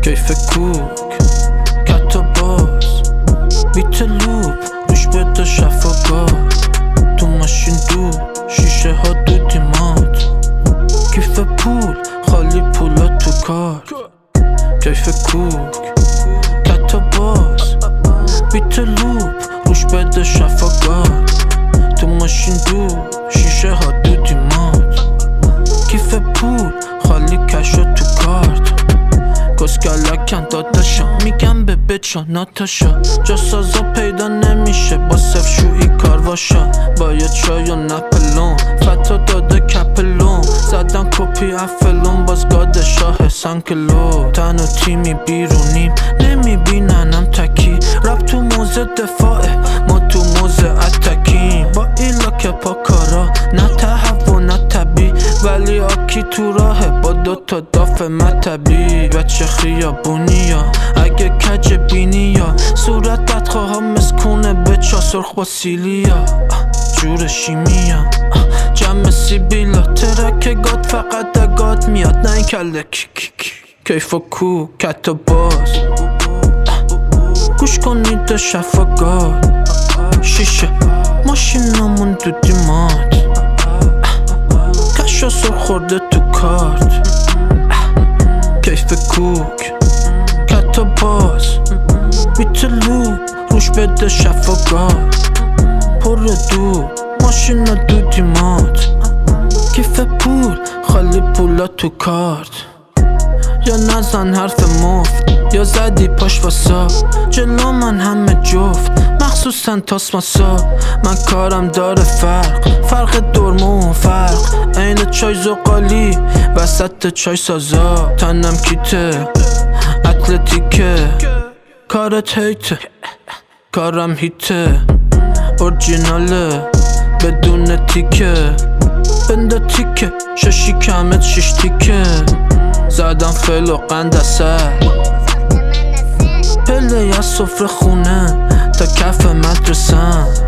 کیف کوک کت و باز بیت لوپ روش بده شفاگاه تو ماشین دو شیشه ها دودیمات کیف پول خالی پولا تو کار کیف کوک کت و باز بیت لوپ روش بده شفاگاه تو ماشین دو شیشه ها دودیمات کیف پول خالی کشو تو کارت کسکلکن داداشا میگم به بچاناتاشا جا سازا پیدا نمیشه با سفشویی کارواشا با یه چای و نپلون فتا داده کپلون زدن کپی افلون باز گاد شاه سنکلو تن و تیمی بیرونیم نمیبیننم تکی رب تو موزه دفاعه ما تو موزه اتکیم با ایلا که پا کارا نه تهوع نه طبی ولی آکی تو راهه با دوتا داف مطبی بچه خیابونیا اگه کج بینیا صورت بدخواه ها مسکونه بچا سرخ با سیلیا جور شیمیا جمع سیبیلا ترک گاد فقط گاد میاد نه این کله کیف و کو کت و باز گوش کنید شفاگات شیشه ماشینامون دودیمات کشا سر خورده تو کارت کیف کوک کت و باز بیت لوپ روش بده شفاگات پر دو ماشین دودیمات کیف پول خالی پولا تو کارت یا نزن حرف مفت یا زدی پاش واسا جلو من همه جفت مخصوصا تاسماسا من کارم داره فرق درمون فرق عین چای زغالی وسط چای سازا تنم کیته اتلتیکه کارت هیته کارم هیته اورجیناله بدون تیکه بنده تیکه ششی کمت شش تیکه زدم فل و قند اثر پله یا سفره خونه تا کف مدرسم